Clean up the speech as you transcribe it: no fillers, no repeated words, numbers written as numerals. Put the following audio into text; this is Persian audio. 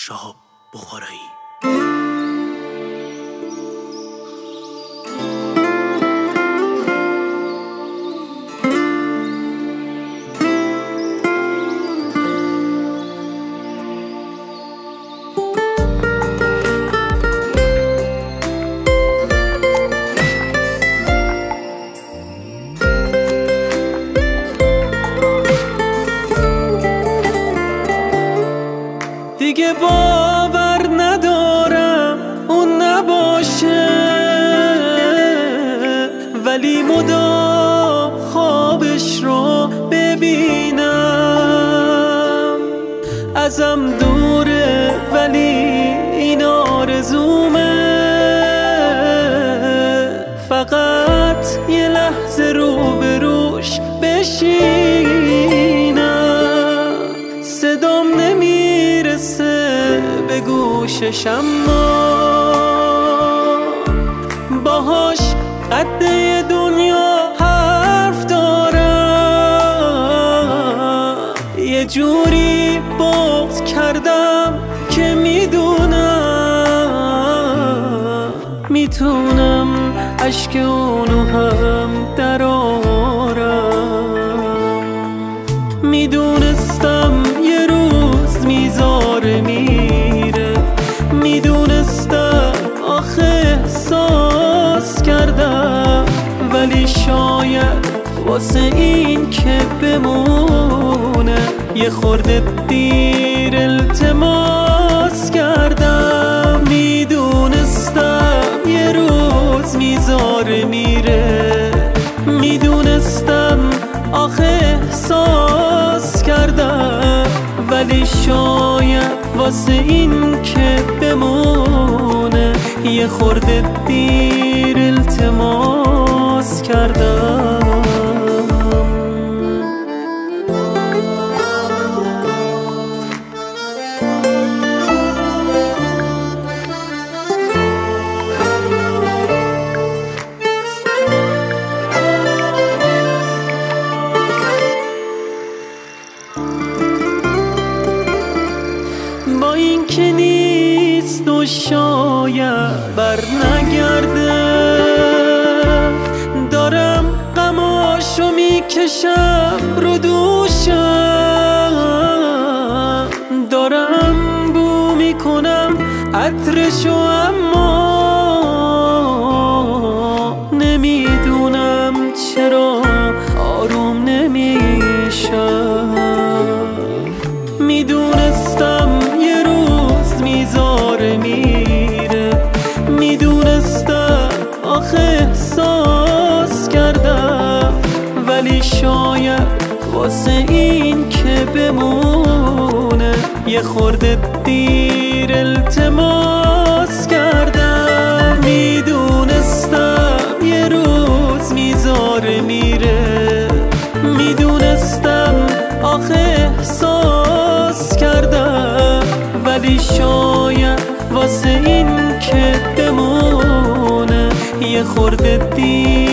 شهاب بخارایی. دیگه باور ندارم اون نباشه، ولی مدام خوابش رو ببینم. ازم دوره ولی این آرزومه، فقط یه لحظه روبروش بشینم. صدام نمیرسه به گوشش، اما باهاش قده دنیا حرف دارم. یه جوری بغض کردم که میتونم اشک اونو هم درارم. میدونستم یه روز میذاره میره، میدونستم آخه احساس کردم، ولی شاید واسه این که بمونه یه خورده دیر التماس کردم. میدونستم یه روز میذاره میره، میدونستم آخه احساس کردم، ولی شاید واسه این که بمونه یه خورده دیر التماس کردم. با این که نیست و شاید بر نگرده، دارم غماشو میکشم رو دوشم، دارم بو میکنم عطرشو، اما نمیدونم چرا آروم نمیشم. میدونستم یه روز میذاره میره، میدونستم آخه احساس کردم، ولی شاید واسه این که بمونه یه خورده دیر التماس کردم. میدونستم یه روز میذاره میره، میدونستم آخه احساس کردم، ولی شاید واسه این که بمونه یه خورده دیر